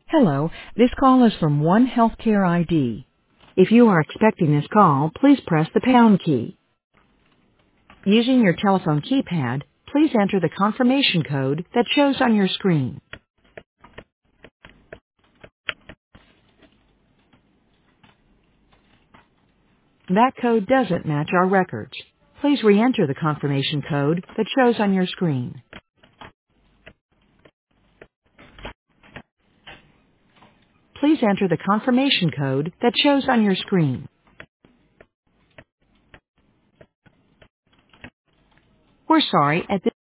Hello, this call is from One Healthcare ID. If you are expecting this call, please press the pound key. Using your telephone keypad, please enter the confirmation code that shows on your screen. That code doesn't match our records. Please re-enter the confirmation code that shows on your screen. Please enter the confirmation code that shows on your screen. We're sorry, at this